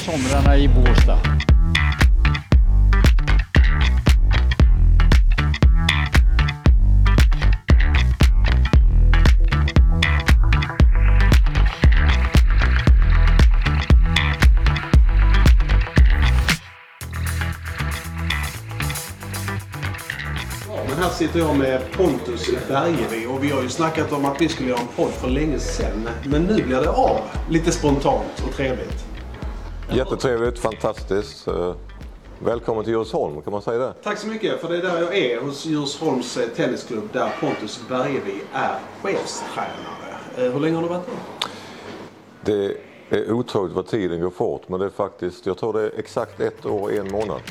somrarna i Båstad. Här sitter jag med Pontus Bergevi och vi har ju snackat om att vi skulle göra en podd för länge sedan. Men nu blir det av. Lite spontant och trevligt. Jättetrevligt, fantastiskt. Välkommen till Djursholm, kan man säga det? Tack så mycket, för det är där jag är hos Djursholms tennisklubb där Pontus Bergevi är chefstränare. Hur länge har du varit där? Det är otroligt vad tiden går fort, men det är faktiskt, jag tror det är exakt 1 år och 1 månad.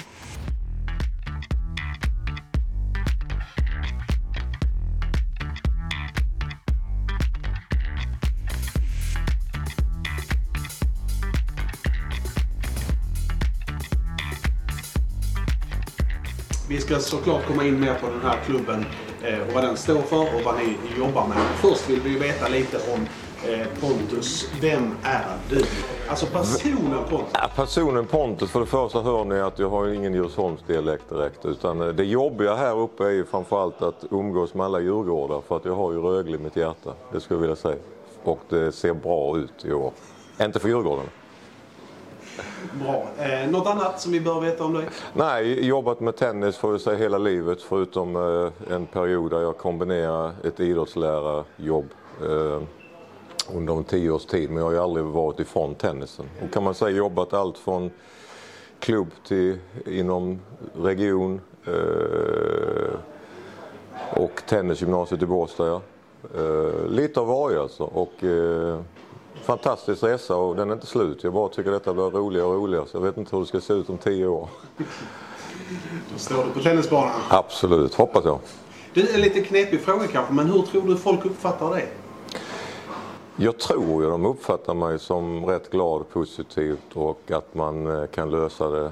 Vi ska såklart komma in mer på den här klubben och vad den står för och vad ni jobbar med. Först vill vi veta lite om Pontus. Vem är du? Alltså personen Pontus. Ja, personen Pontus, för det första hör ni att jag har ingen Djursholmsdialekt direkt. Utan det jobbiga här uppe är ju framförallt att umgås med alla djurgårdar. För att jag har ju Rögle i mitt hjärta, det skulle jag vilja säga. Och det ser bra ut i år. Inte för djurgården. Bra. Något annat som vi bör veta om dig? Nej, jobbat med tennis får jag säga hela livet. Förutom en period där jag kombinerar ett idrottslärarjobb under en 10 års tid. Men jag har ju aldrig varit ifrån tennisen. Och kan man säga jobbat allt från klubb till inom region och tennisgymnasiet i Båstad. Lite av varje alltså. Och fantastisk resa och den är inte slut. Jag bara tycker detta blir roligare och roligare. Så jag vet inte hur det ska se ut om 10 år. Då står du på tennisbanan. Absolut, hoppas jag. Det är en lite knepig fråga kanske, men hur tror du folk uppfattar dig? Jag tror ju de uppfattar mig som rätt glad, positivt och att man kan lösa det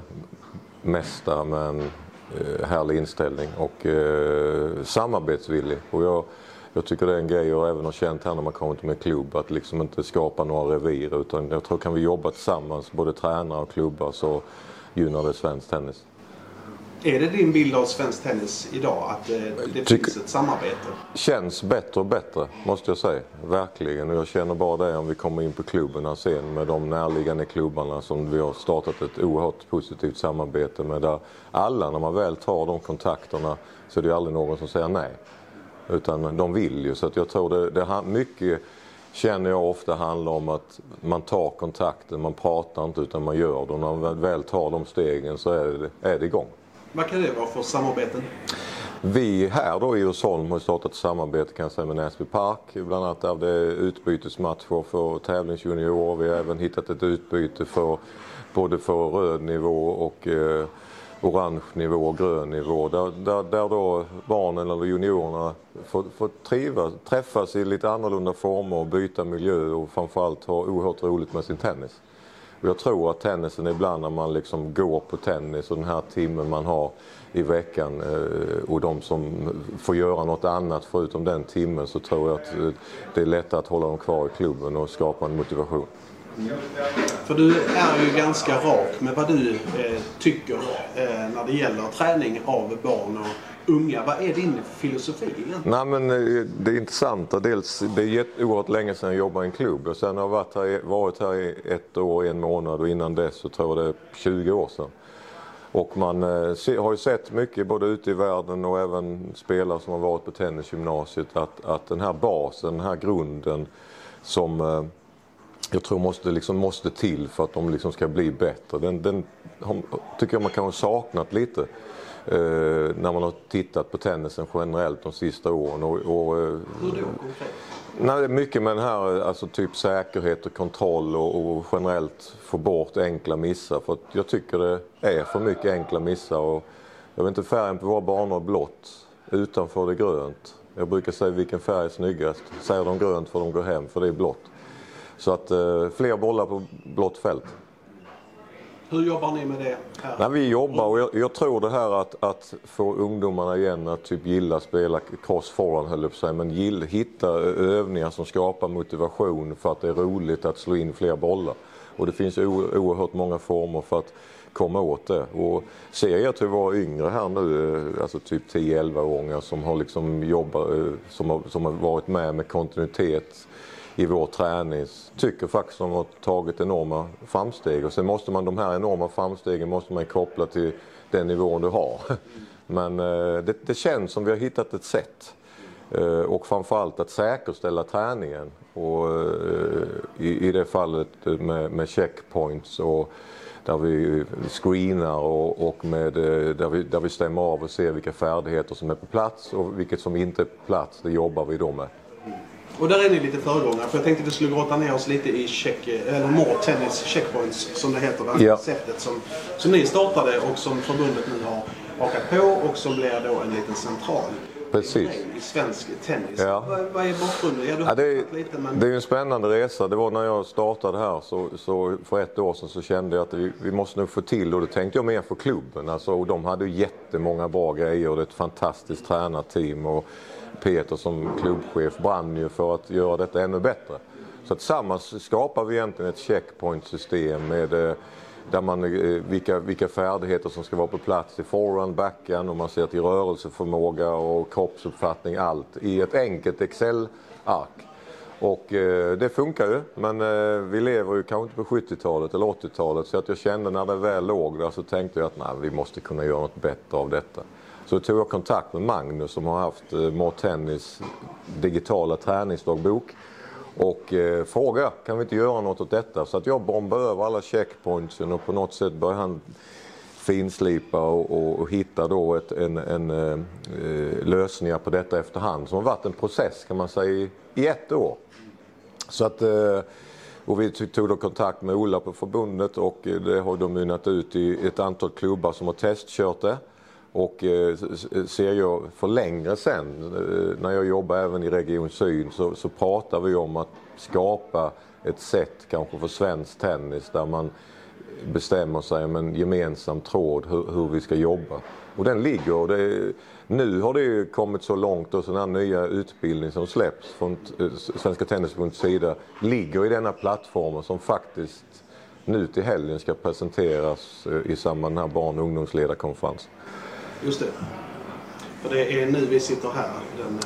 mesta med en härlig inställning och samarbetsvillig. Och jag tycker det är en grej jag även har känt här när man kommer till min klubb, att liksom inte skapa några revir, utan jag tror kan vi jobba tillsammans, både tränare och klubbar, så gynnar det svensk tennis. Är det din bild av svensk tennis idag, att det finns ett samarbete? Känns bättre och bättre, måste jag säga. Verkligen. Och jag känner bara det om vi kommer in på klubbarna sen med de närliggande klubbarna som vi har startat ett oerhört positivt samarbete med, där alla, när man väl tar de kontakterna, så är det aldrig någon som säger nej. Utan de vill ju, så att jag tror det mycket känner jag ofta handlar om att man tar kontakten, man pratar inte utan man gör det. Och när man väl tar de stegen så är det igång. Vad kan det vara för samarbeten? Vi här då i Djursholm har startat ett samarbete kan jag säga med Näsby Park. Bland annat där det är utbytesmatcher för tävlingsjunior. Vi har även hittat ett utbyte både för röd nivå och orange nivå och grön nivå. Där då barnen eller juniorerna får träffas i lite annorlunda former och byta miljö och framförallt ha oerhört roligt med sin tennis. Och jag tror att tennisen ibland när man liksom går på tennis och den här timmen man har i veckan och de som får göra något annat förutom den timmen, så tror jag att det är lättare att hålla dem kvar i klubben och skapa en motivation. För du är ju ganska rak med vad du tycker när det gäller träning av barn och unga. Vad är din filosofi egentligen? Nej, men det är intressant. Dels, det är oerhört länge sedan jag jobbade i en klubb. Och sen har jag varit här i 1 år och 1 månad och innan dess så tror jag det är 20 år sedan. Och man har ju sett mycket både ute i världen och även spelare som har varit på tennisgymnasiet att den här basen, den här grunden som jag tror måste till för att de liksom ska bli bättre. Den tycker jag man kan ha saknat lite när man har tittat på tennisen generellt de sista åren. Hur då konkret? Nej, mycket med den här alltså typ säkerhet och kontroll och generellt få bort enkla missar. För att jag tycker det är för mycket enkla missar. Och jag vet inte, färgen på våra banor är blått, utanför det grönt. Jag brukar säga vilken färg är snyggast. Säger de grönt får de gå hem för det är blått. Så att fler bollar på blått fält. Hur jobbar ni med det här? Nej, vi jobbar och jag tror det här att få ungdomarna igen att typ gilla spela cross forehand, höll jag på sig, men hitta övningar som skapar motivation för att det är roligt att slå in fler bollar. Och det finns oerhört många former för att komma åt det. Och ser jag till våra yngre här nu, alltså typ 10-11-åringar som har liksom jobbat, som har varit med kontinuitet i vår träning, tycker faktiskt att de har tagit enorma framsteg. Och sen måste man de här enorma framstegen måste man koppla till den nivån du har. Men det känns som vi har hittat ett sätt. Och framförallt att säkerställa träningen. Och i det fallet med checkpoints och där vi screenar och där vi stämmer av och ser vilka färdigheter som är på plats och vilket som inte är på plats, det jobbar vi då med. Och där är ni lite föregångare, för jag tänkte att vi skulle grotta ner oss lite i More Tennis Checkpoints som det heter, det här konceptet som ni startade och som förbundet nu har hakat på och som blir då en liten central. Precis. I svensk tennis. Ja. Vad är bakgrunden? Det är en spännande resa. Det var när jag startade här så för ett år sedan så kände jag att vi måste nog få till, och det tänkte jag mer för klubben. Alltså, och de hade ju jättemånga bra grejer och det är ett fantastiskt tränarteam och Peter som klubbchef brann ju för att göra detta ännu bättre. Så tillsammans skapar vi egentligen ett checkpoint-system med där man, vilka färdigheter som ska vara på plats i forehand, backhand, och man ser till rörelseförmåga och kroppsuppfattning, allt i ett enkelt Excel-ark. Och det funkar ju, men vi lever ju kanske inte på 70-talet eller 80-talet, så att jag kände när det väl låg där så tänkte jag att vi måste kunna göra något bättre av detta. Så tog jag kontakt med Magnus som har haft More Tennis digitala träningsdagbok. Och fråga, kan vi inte göra något åt detta? Så att jag bombar över alla checkpointsen och på något sätt börjar han finslipa och hitta då lösningar på detta efterhand. Som har varit en process kan man säga i 1 år. Så att, och vi tog då kontakt med Ola på förbundet och det har då mynnat ut i ett antal klubbar som har testkört det. Och ser jag för längre sen, när jag jobbar även i Region Syd, så pratar vi om att skapa ett sätt kanske för svensk tennis där man bestämmer sig om en gemensam tråd hur vi ska jobba. Och den ligger, och nu har det ju kommit så långt och sådana nya utbildning som släpps från Svenska Tennisförbundets sida ligger i denna plattformen som faktiskt nu till helgen ska presenteras i samband med den här barn- och ungdomsledarkonferensen. Just det. För det är nu vi sitter här, den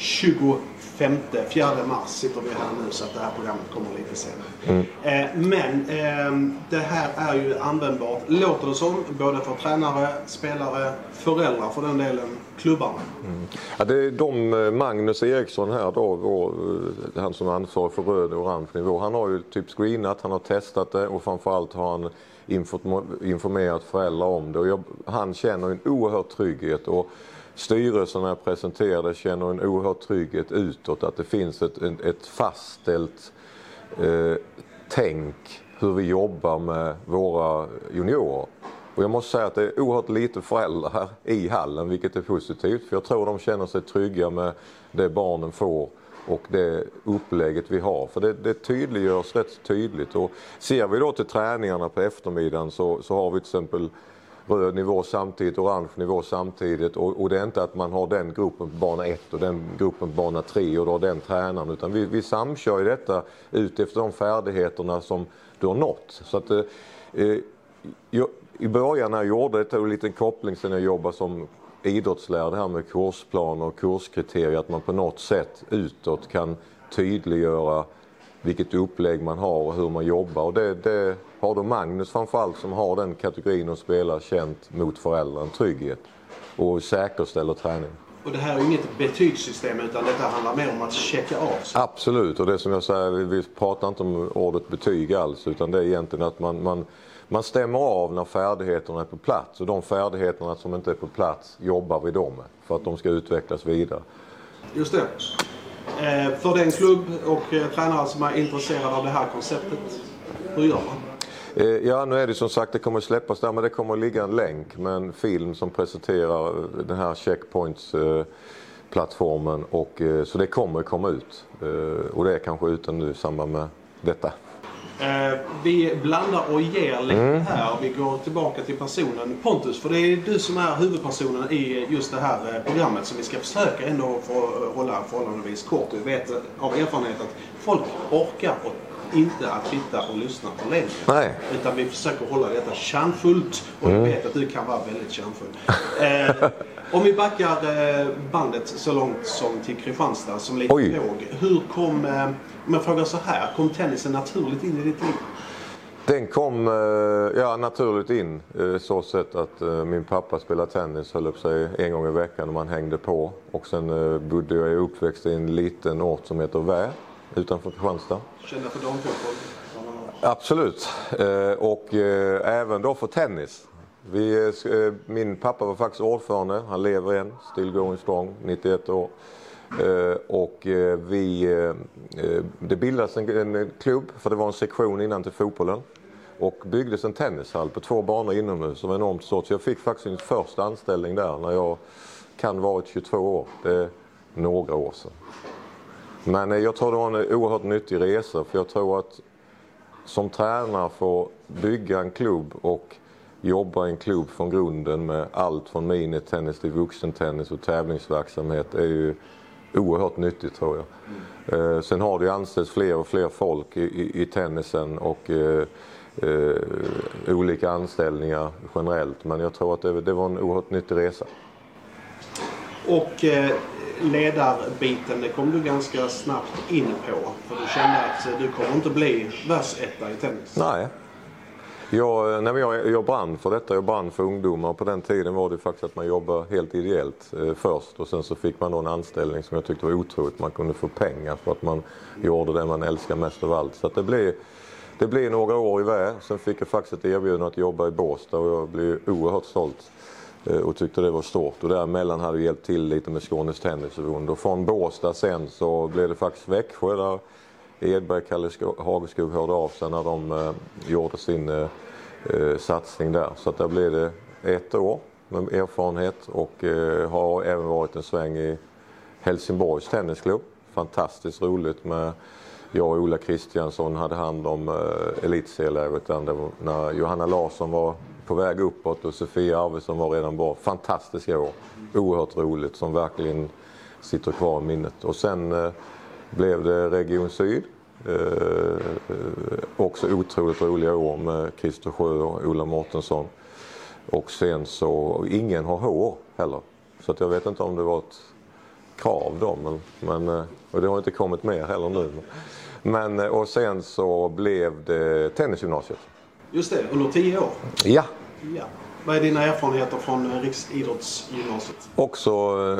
4 mars sitter vi här nu, så att det här programmet kommer lite senare. Men det här är ju användbart, låter det som, både för tränare, spelare, föräldrar för den delen, klubbarna. Ja, det är Magnus Eriksson här då, han som är ansvarig för röd och orange nivå. Han har ju typ screenat, han har testat det och framförallt har han informerat föräldrar om det. Och han känner en oerhörd trygghet, och styrelsen när presenterade känner en oerhörd trygghet utåt att det finns ett fastställt tänk hur vi jobbar med våra juniorer. Och jag måste säga att det är oerhört lite föräldrar här i hallen, vilket är positivt, för jag tror de känner sig trygga med det barnen får och det upplägget vi har. För det tydliggörs rätt tydligt. Och ser vi då till träningarna på eftermiddagen så har vi till exempel röd nivå samtidigt, orange nivå samtidigt. Och det är inte att man har den gruppen på bana 1 och den gruppen på bana 3 och då den tränaren. Utan vi samkör i detta ut efter de färdigheterna som du har nått. Så att i början när jag gjorde det, tog en liten koppling sen jag jobbade som idrottslärare här med kursplan och kurskriterier, att man på något sätt utåt kan tydliggöra vilket upplägg man har och hur man jobbar. Och det har då Magnus framförallt, som har den kategorin och spelar, känt mot föräldrarna trygghet och säkerställer träning. Och det här är ju inget betygssystem, utan detta handlar mer om att checka av. Absolut, och det som jag säger, vi pratar inte om ordet betyg alls, utan det är egentligen att man stämmer av när färdigheterna är på plats, och de färdigheterna som inte är på plats jobbar vi då med för att de ska utvecklas vidare. Just det. För den klubb och tränare som är intresserade av det här konceptet, hur gör man? Ja, nu är det som sagt, det kommer släppas där, men det kommer att ligga en länk med en film som presenterar den här checkpoints-plattformen, och så det kommer att komma ut, och det är kanske utan nu i samband med detta. Vi blandar och ger lite här. Vi går tillbaka till personen Pontus, för det är du som är huvudpersonen i just det här programmet som vi ska försöka ändå få hålla förhållandevis kort. Vi vet av erfarenhet att folk orkar och inte att sitta och lyssna på ledningen. Nej. Utan vi försöker hålla detta kärnfullt. Och jag vet att du kan vara väldigt kärnfull. Om vi backar bandet så långt som till Kristianstad som lite låg. Hur kom, om jag frågar så här, kom tennisen naturligt in i ditt liv? Den kom naturligt in så sätt att min pappa spelade tennis, höll upp sig en gång i veckan och man hängde på. Och sen bodde jag uppväxt i en liten ort som heter Vä utanför Kristianstad. Kände för damfotboll? Absolut. Och även då för tennis. Min pappa var faktiskt ordförande, han lever än, still going strong, 91 år. Det bildades en klubb, för det var en sektion innan till fotbollen. Och byggdes en tennishall på 2 banor inomhus som var enormt stort. Så jag fick faktiskt min första anställning där när jag kan varit 22 år. Det är några år sedan. Men jag tror det var en oerhört nyttig resa, för jag tror att som tränare får bygga en klubb och jobba i en klubb från grunden med allt från minitennis till vuxentennis och tävlingsverksamhet är ju oerhört nyttigt, tror jag. Sen har det ju anställts fler och fler folk i tennisen och olika anställningar generellt. Men jag tror att det var en oerhört nyttig resa. Och ledarbiten, det kom du ganska snabbt in på. För du kände att du kommer inte bli världsetta i tennis. Nej. Jag brann för detta, jag brann för ungdomar. På den tiden var det faktiskt att man jobbade helt ideellt först. Och sen så fick man då en anställning som jag tyckte var otroligt. Man kunde få pengar för att man gjorde det man älskar mest av allt. Så att det blev några år i Vä. Sen fick jag faktiskt ett erbjudande att jobba i Båstad och jag blev oerhört stolt. Och tyckte det var stort. Och däremellan hade jag hjälpt till lite med Skånes tennisförbund. Och från Båstad sen så blev det faktiskt Växjö där Edberg, Kalle Hageskog hörde av sig när de gjorde sin satsning där. Så att där blev det 1 år med erfarenhet och har även varit en sväng i Helsingborgs tennisklubb. Fantastiskt roligt med jag och Ola Kristiansson hade hand om elitserieläget när Johanna Larsson var på väg uppåt och Sofia Arvidsson var redan bra. Fantastiska år. Oerhört roligt som verkligen sitter kvar i minnet. Och sen blev det Region Syd. Också otroligt roliga år med Christer Sjö och Ola Mårtensson. Och sen så, ingen har hår heller. Så att jag vet inte om det var ett krav då. Och det har inte kommit mer heller nu. Och sen så blev det tennisgymnasiet. Just det, under 10 år? Ja. Vad är dina erfarenheter från Riksidrottsgymnasiet? Också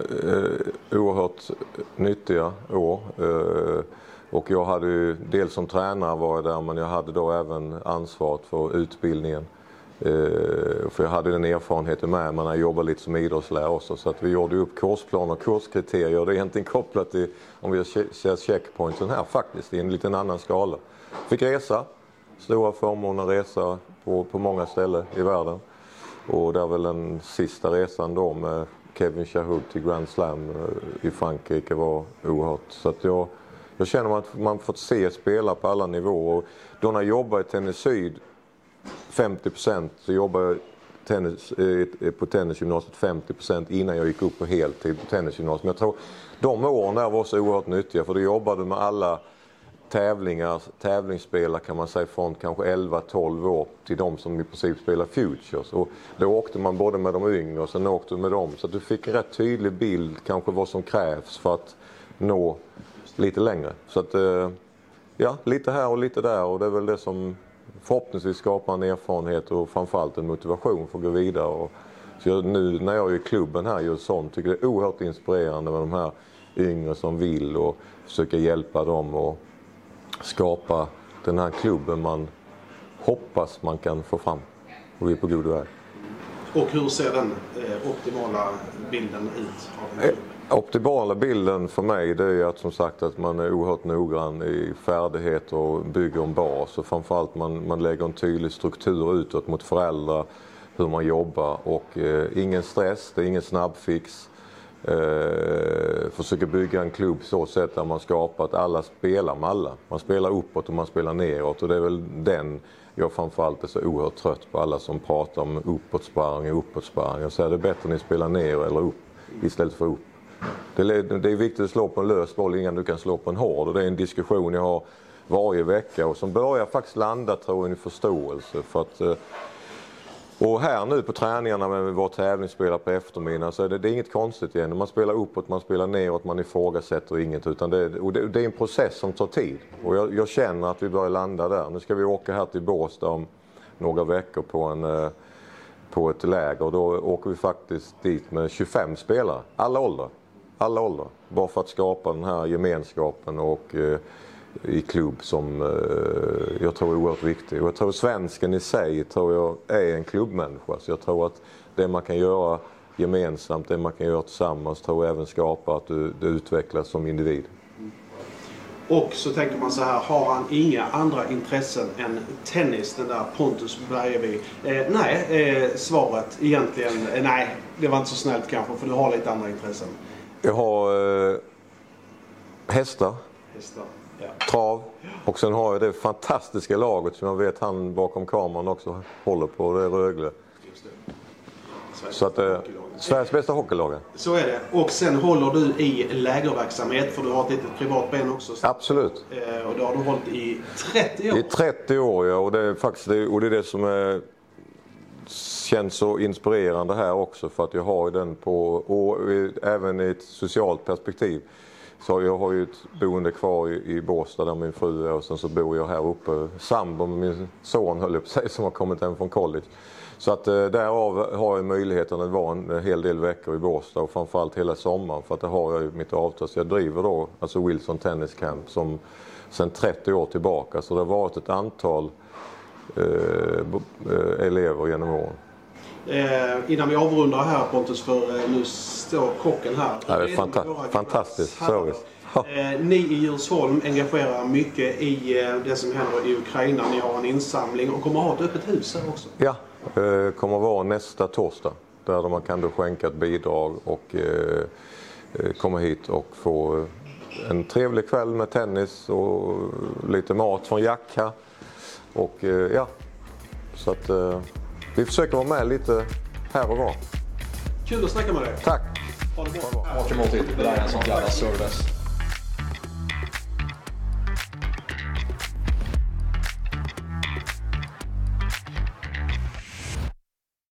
oerhört nyttiga år. Och jag hade ju, dels som tränare var jag där, men jag hade då även ansvaret för utbildningen. För jag hade den erfarenheten med när jag jobbade lite som idrottslärare också. Så att vi gjorde upp kursplan och kurskriterier. Det är egentligen kopplat till, om vi ser checkpointsen här faktiskt, i en liten annan skala. Fick resa, stora förmåner resa på många ställen i världen. Och det är väl den sista resan då med Kevin Chahoud till Grand Slam i Frankrike var oerhört. Så att jag känner att man fått se spela på alla nivåer. Och då när jag jobbade i Tennis Syd 50% så jobbade jag på tennisgymnasiet 50% innan jag gick upp på heltid på tennisgymnasiet. Men jag tror de åren där var så oerhört nyttiga, för då jobbade med alla tävlingsspelare kan man säga, från kanske 11-12 år till de som i princip spelar Futures. Och då åkte man både med de yngre och sen åkte med dem. Så att du fick en rätt tydlig bild kanske vad som krävs för att nå lite längre. Så att lite här och lite där, och det är väl det som förhoppningsvis skapar en erfarenhet och framförallt en motivation för att gå vidare. Och så nu när jag är i klubben här gör sånt, tycker det är oerhört inspirerande med de här yngre som vill och försöka hjälpa dem och skapa den här klubben man hoppas man kan få fram. Och vi är på god väg. Och hur ser den optimala bilden ut av den klubben? Optimala bilden för mig, det är att som sagt att man är oerhört noggrann i färdigheter och bygger en bas. Och framförallt man lägger en tydlig struktur utåt mot föräldrar, hur man jobbar. Och ingen stress, det är ingen snabbfix. Försöker bygga en klubb så sätt där man skapar att alla spelar med alla. Man spelar uppåt och man spelar neråt, och det är väl den jag framförallt är så oerhört trött på, alla som pratar om uppåtsparring. Jag säger det är bättre att ni spelar ner eller upp istället för upp. Det är viktigt att slå på en lös boll innan du kan slå på en hård, och det är en diskussion jag har varje vecka och som börjar faktiskt landa, tror jag, i förståelse. För att, och här nu på träningarna med vår tävlingsspelare på eftermiddagen så är det är inget konstigt igen. Man spelar uppåt, man spelar neråt, man ifrågasätter inget. Utan det är en process som tar tid. Och jag känner att vi börjar landa där. Nu ska vi åka här till Båstad om några veckor på ett läger. Och då åker vi faktiskt dit med 25 spelare. Alla åldrar. Bara för att skapa den här gemenskapen och i klubb som jag tror är oerhört viktig. Och jag tror svensken i sig är en klubbmänniska. Så jag tror att det man kan göra gemensamt, det man kan göra tillsammans, tror jag även skapar att du utvecklas som individ. Och så tänker man så här, har han inga andra intressen än tennis, den där Pontus Bergevi? Nej, svaret egentligen, nej, det var inte så snällt kanske, för du har lite andra intressen. Jag har hästar. Ja. Trav. Och sen har jag det fantastiska laget som jag vet han bakom kameran också håller på, det är Rögle. Just det. Så att Sveriges bästa hockeylag. Så är det. Och sen håller du i lägerverksamhet, för du har ett litet privat ben också. Absolut. Och det har du hållit i 30 år. I 30 år, ja. Och det är faktiskt det som känns så inspirerande här också, för att jag har den och även i ett socialt perspektiv. Så jag har ju ett boende kvar i Båstad där min fru är, och sen så bor jag här uppe sambo med min son, höll jag på sig, som har kommit hem från college. Så att därav har jag möjligheten att vara en hel del veckor i Båstad och framförallt hela sommaren, för att det har jag ju mitt avtal. Så jag driver då alltså Wilson Tennis Camp som sedan 30 år tillbaka, så det har varit ett antal elever genom åren. Innan vi avrundar här, Pontus, för nu står kocken här. Ja, det är fantastisk service. Ni i Djursholm engagerar mycket i det som händer i Ukraina. Ni har en insamling och kommer ha ett öppet hus här också. Ja, kommer vara nästa torsdag där man kan då skänka ett bidrag och komma hit och få en trevlig kväll med tennis och lite mat från Jack här. Och ja, så att vi försöker vara med lite här och var. Kul att snacka med dig. Tack. Ha det bra. Raka måltid. Det där är en sån jävla service.